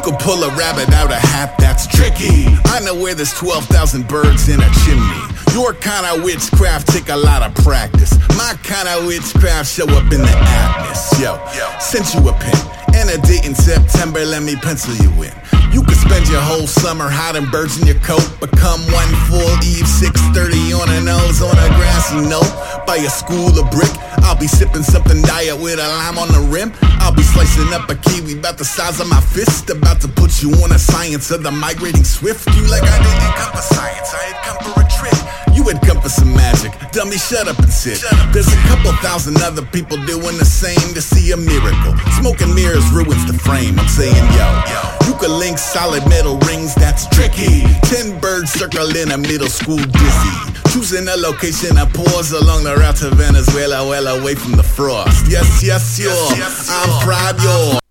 could pull a rabbit out of hat, that's tricky. I know where there's 12,000 birds in a chimney. Your kind of witchcraft take a lot of practice. My kind of witchcraft show up in the atmosphere. Yo, sent you a pen and a date in September, let me pencil you in. You could spend your whole summer hiding birds in your coat, but come one full eve, 6:30 on a nose on a grassy knoll by a school of brick. I'll be sipping something diet with a lime on the rim. I'll be slicing up a kiwi about the size of my fist, about to put you on a science of the migrating swift. You like I didn't come for science, I had come for a trick. You had come for some magic, dummy, shut up and sit. There's a couple thousand other people doing the same to see a miracle. Smoke and mirrors ruins the frame, I'm saying yo. You could link solid metal rings, that's tricky. 10 birds circle in a middle school dizzy. Choosing a location, a pause along the route to Venezuela, well away from the frost. Yes, yes, yo, I'm proud, yo.